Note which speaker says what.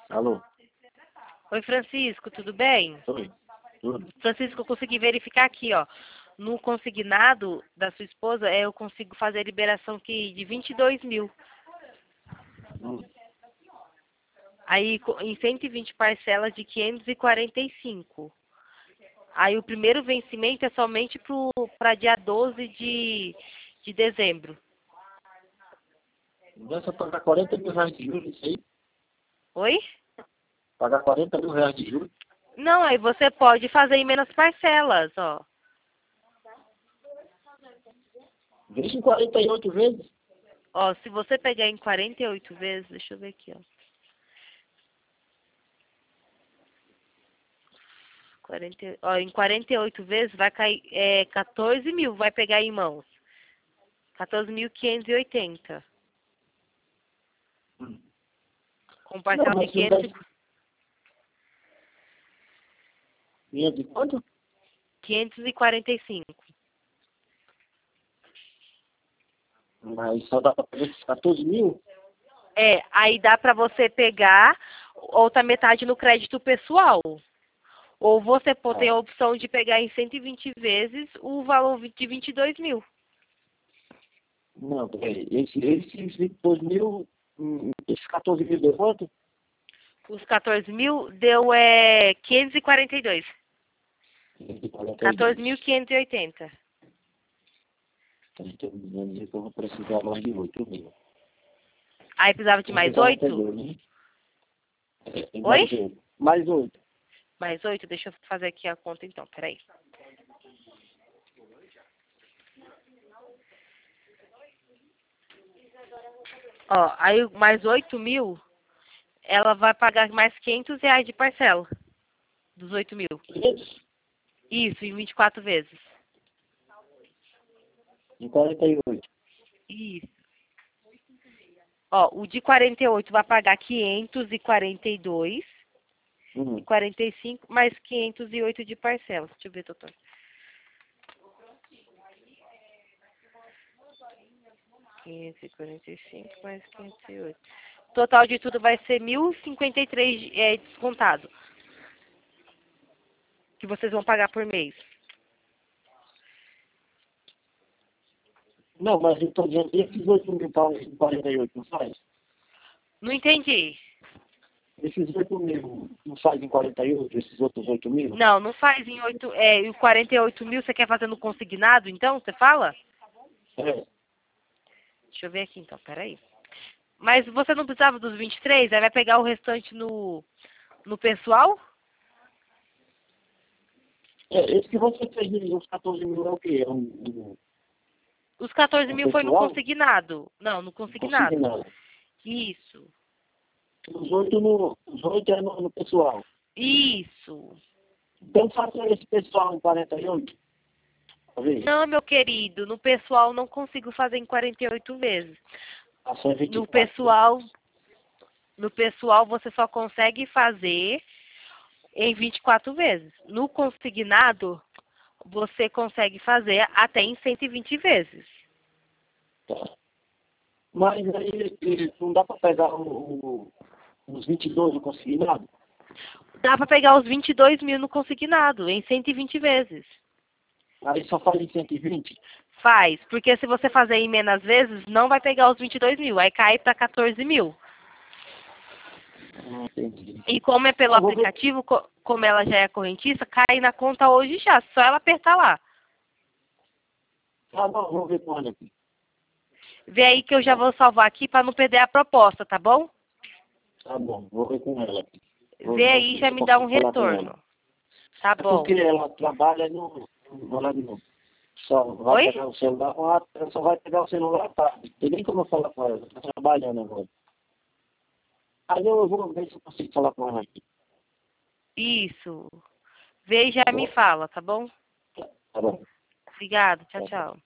Speaker 1: Alô?
Speaker 2: Oi, Francisco, tudo bem?
Speaker 1: Oi. Tudo?
Speaker 2: Francisco, eu consegui verificar aqui, ó. No consignado da sua esposa, eu consigo fazer a liberação aqui de 22 mil.
Speaker 1: Hum.
Speaker 2: Aí, em 120 parcelas de 545. Aí, o primeiro vencimento é somente para dia 12 de dezembro.
Speaker 1: Dessa pagar 40 mil reais de juros, isso aí?
Speaker 2: Oi?
Speaker 1: Pagar 40 mil reais de juros?
Speaker 2: Não, aí você pode fazer em menos parcelas, ó.
Speaker 1: Deixa em 48 vezes.
Speaker 2: Ó, se você pegar em 48 vezes, deixa eu ver aqui, ó. 40, ó, em 48 vezes vai cair 14 mil, vai pegar em mãos. 14.580.
Speaker 1: Hum.
Speaker 2: Com
Speaker 1: Não,
Speaker 2: parcela de
Speaker 1: mas não
Speaker 2: 500,
Speaker 1: vai... Vinha de quanto?
Speaker 2: 545.
Speaker 1: Mas só dá para pagar esses 14 mil?
Speaker 2: Aí dá pra você pegar outra metade no crédito pessoal. Ou você tem
Speaker 1: Ah,
Speaker 2: a opção de pegar em 120 vezes o valor de 22 mil.
Speaker 1: não, peraí. Esses 22 mil, esses 14 mil deu quanto?
Speaker 2: Os 14 mil deu 542.
Speaker 1: 42.
Speaker 2: 14.580.
Speaker 1: Então, me dizendo que eu vou precisar mais de 8 mil.
Speaker 2: Aí precisava de mais 8?
Speaker 1: 42, né?
Speaker 2: Oi?
Speaker 1: Mais 8. Mais 8.
Speaker 2: Mais 8? Deixa eu fazer aqui a conta então, peraí. Ó, aí mais 8 mil, ela vai pagar mais 500 reais de parcela dos 8 mil. Isso, em 24 vezes.
Speaker 1: Em 48.
Speaker 2: Isso. Ó, o de 48 vai pagar 542 e 45 mais 508 de parcela. Deixa eu ver, doutor. 545 mais 508. Total de tudo vai ser 1.053 descontado. Que vocês vão pagar por mês.
Speaker 1: Não, mas eu estou dizendo, esses 8 mil pounds em 48 não faz?
Speaker 2: Não entendi.
Speaker 1: Esses 8 mil não faz em 48, esses outros 8 mil?
Speaker 2: Não, não faz em 8. E o 48 mil você quer fazer no consignado, então? Você fala?
Speaker 1: É.
Speaker 2: Deixa eu ver aqui então, peraí. Mas você não precisava dos 23? Aí vai pegar o restante no pessoal?
Speaker 1: Esse que você fez os 14 mil é o quê?
Speaker 2: Os 14
Speaker 1: Um
Speaker 2: mil foi no
Speaker 1: pessoal?
Speaker 2: consignado. Não, no consignado.
Speaker 1: Consignado.
Speaker 2: Isso.
Speaker 1: Os 8 é no pessoal.
Speaker 2: Isso.
Speaker 1: Então faça esse pessoal em 48. Tá vendo?
Speaker 2: Não, meu querido, no pessoal não consigo fazer em 48 vezes.
Speaker 1: Faça em
Speaker 2: No
Speaker 1: 24.
Speaker 2: pessoal, no pessoal você só consegue fazer em 24 vezes. No consignado, você consegue fazer até em 120 vezes.
Speaker 1: Tá. Mas aí não dá para pegar os 22 no consignado?
Speaker 2: Dá para pegar os 22 mil no consignado, em 120 vezes.
Speaker 1: Aí só faz em 120?
Speaker 2: Faz, porque se você fazer em menos vezes, não vai pegar os 22 mil, aí cai para 14 mil.
Speaker 1: Entendi.
Speaker 2: E como é pelo
Speaker 1: Eu vou ver.
Speaker 2: aplicativo, como ela já é correntista, cai na conta hoje já, só ela apertar lá.
Speaker 1: Ah, não, vou ver com ela aqui.
Speaker 2: Vê aí que eu já vou salvar aqui para não perder a proposta, tá bom?
Speaker 1: Tá bom, vou ver com ela aqui.
Speaker 2: Vê aí e
Speaker 1: Ver
Speaker 2: já
Speaker 1: se eu
Speaker 2: me dá um
Speaker 1: consigo falar com ela.
Speaker 2: retorno. Tá
Speaker 1: É porque
Speaker 2: bom.
Speaker 1: ela trabalha no horário novo. Só vai
Speaker 2: Oi?
Speaker 1: pegar o celular, ela só vai pegar o celular à tarde. Tem nem como eu falar com ela, tá trabalhando agora. Aí eu vou ver se eu consigo falar com ela aqui.
Speaker 2: Isso. Vê e já
Speaker 1: Tá
Speaker 2: me
Speaker 1: bom?
Speaker 2: fala, tá bom?
Speaker 1: Tá bom.
Speaker 2: Obrigada. Tchau,
Speaker 1: Tá bom.
Speaker 2: tchau.